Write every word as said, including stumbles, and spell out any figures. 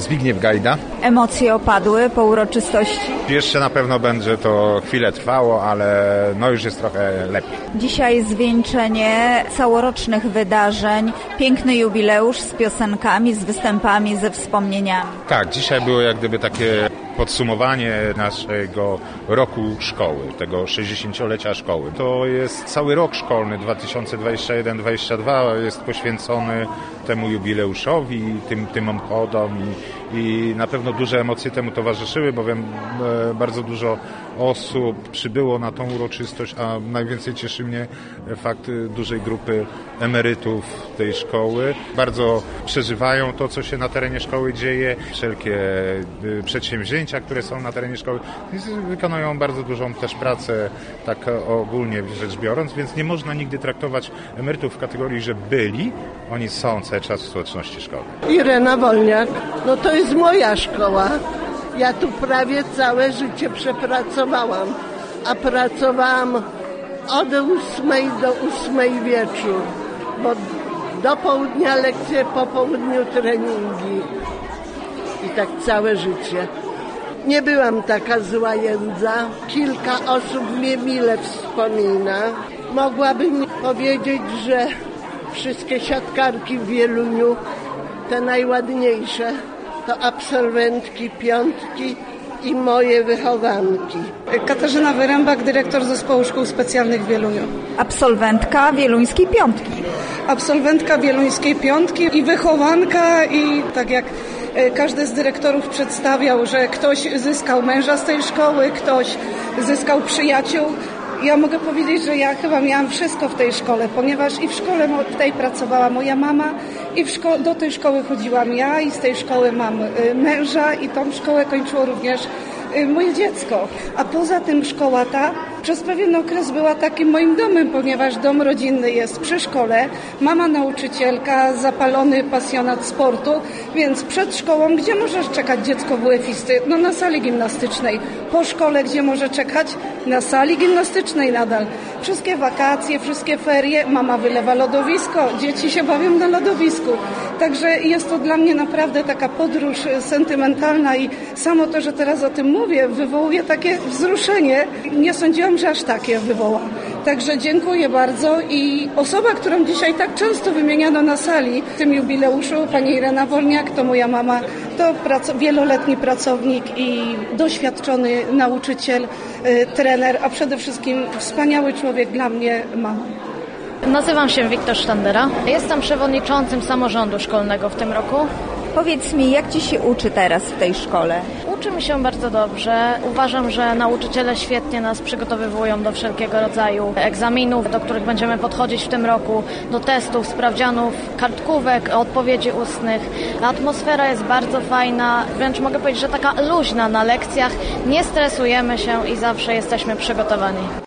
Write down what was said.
Zbigniew Gajda. Emocje opadły po uroczystości? Jeszcze na pewno będzie to chwilę trwało, ale no już jest trochę lepiej. Dzisiaj zwieńczenie całorocznych wydarzeń, piękny jubileusz z piosenkami, z występami, ze wspomnieniami. Tak, dzisiaj było jak gdyby takie podsumowanie naszego roku szkoły, tego sześćdziesięciolecia szkoły. To jest cały rok szkolny dwa tysiące dwudziesty pierwszy dwudziesty drugi jest poświęcony temu jubileuszowi, tym, tym obchodom i, i na pewno duże emocje temu towarzyszyły, bowiem e, bardzo dużo osób przybyło na tą uroczystość, a najwięcej cieszy mnie fakt dużej grupy emerytów tej szkoły. Bardzo przeżywają to, co się na terenie szkoły dzieje, wszelkie przedsięwzięcia, które są na terenie szkoły, wykonują bardzo dużą też pracę, tak ogólnie rzecz biorąc, więc nie można nigdy traktować emerytów w kategorii, że byli, oni są cały czas w społeczności szkoły. Irena Wolniak, no to jest moja szkoła. Ja tu prawie całe życie przepracowałam, a pracowałam od ósmej do ósmej wieczór, bo do południa lekcje, po południu treningi i tak całe życie. Nie byłam taka zła jędza, kilka osób mnie mile wspomina. Mogłabym powiedzieć, że wszystkie siatkarki w Wieluniu, te najładniejsze, to absolwentki piątki i moje wychowanki. Katarzyna Wyrębak, dyrektor Zespołu Szkół Specjalnych w Wieluniu. Absolwentka Wieluńskiej Piątki. Absolwentka Wieluńskiej Piątki i wychowanka i tak jak każdy z dyrektorów przedstawiał, że ktoś zyskał męża z tej szkoły, ktoś zyskał przyjaciół. Ja mogę powiedzieć, że ja chyba miałam wszystko w tej szkole, ponieważ i w szkole w tej pracowała moja mama i w szko- do tej szkoły chodziłam ja i z tej szkoły mam męża i tą szkołę kończyło również moje dziecko. A poza tym szkoła ta przez pewien okres była takim moim domem, ponieważ dom rodzinny jest przy szkole. Mama nauczycielka, zapalony pasjonat sportu, więc przed szkołą, gdzie możesz czekać dziecko W F-isty? No na sali gimnastycznej. Po szkole, gdzie może czekać? Na sali gimnastycznej nadal. Wszystkie wakacje, wszystkie ferie, mama wylewa lodowisko, dzieci się bawią na lodowisku. Także jest to dla mnie naprawdę taka podróż sentymentalna i samo to, że teraz o tym mówię, wywołuje takie wzruszenie. Nie sądziłam, że aż takie wywoła. Także dziękuję bardzo i osoba, którą dzisiaj tak często wymieniano na sali w tym jubileuszu, pani Irena Wolniak, to moja mama, to prac- wieloletni pracownik i doświadczony nauczyciel, y, trener, a przede wszystkim wspaniały człowiek dla mnie, mama. Nazywam się Wiktor Sztandera. Jestem przewodniczącym samorządu szkolnego w tym roku. Powiedz mi, jak Ci się uczy teraz w tej szkole? Uczy mi się bardzo dobrze. Uważam, że nauczyciele świetnie nas przygotowywują do wszelkiego rodzaju egzaminów, do których będziemy podchodzić w tym roku, do testów, sprawdzianów, kartkówek, odpowiedzi ustnych. Atmosfera jest bardzo fajna, wręcz mogę powiedzieć, że taka luźna na lekcjach. Nie stresujemy się i zawsze jesteśmy przygotowani.